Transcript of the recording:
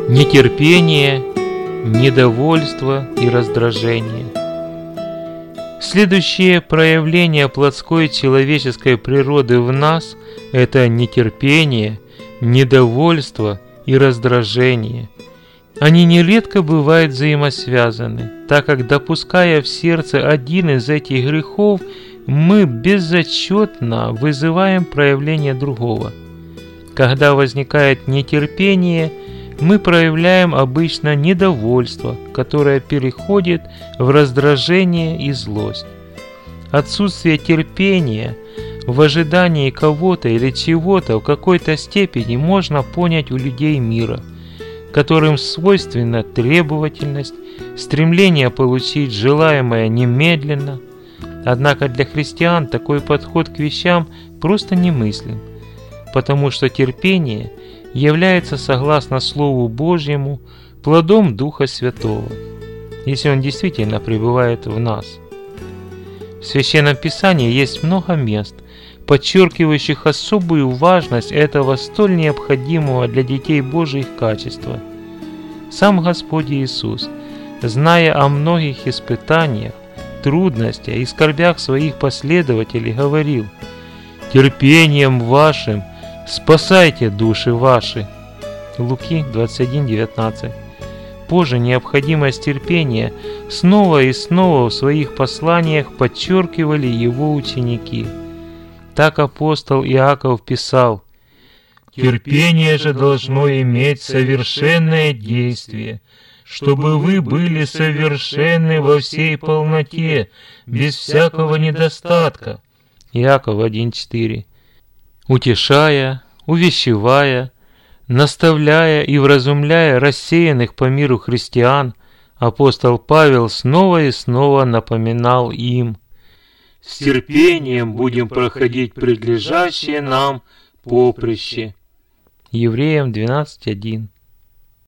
нетерпение, недовольство и раздражение. Следующее проявление плотской человеческой природы в нас – это нетерпение, недовольство и раздражение. Они нередко бывают взаимосвязаны, так как, допуская в сердце один из этих грехов, мы безотчетно вызываем проявление другого. Когда возникает нетерпение, мы проявляем обычно недовольство, которое переходит в раздражение и злость. Отсутствие терпения в ожидании кого-то или чего-то в какой-то степени можно понять у людей мира, которым свойственна требовательность, стремление получить желаемое немедленно. Однако для христиан такой подход к вещам просто немыслим, потому что терпение является, согласно Слову Божьему, плодом Духа Святого, если он действительно пребывает в нас. В Священном Писании есть много мест, подчеркивающих особую важность этого столь необходимого для детей Божьих качества. Сам Господь Иисус, зная о многих испытаниях, трудностях и скорбях своих последователей, говорил: «Терпением вашим спасайте души ваши». Луки 21:19. Позже необходимость терпения снова и снова в своих посланиях подчеркивали его ученики. Так апостол Иаков писал: «Терпение же должно иметь совершенное действие, чтобы вы были совершенны во всей полноте, без всякого недостатка». Иаков 1:4. Утешая, увещевая, наставляя и вразумляя рассеянных по миру христиан, апостол Павел снова и снова напоминал им: «С терпением будем проходить предлежащее нам поприще». Евреям 12:1.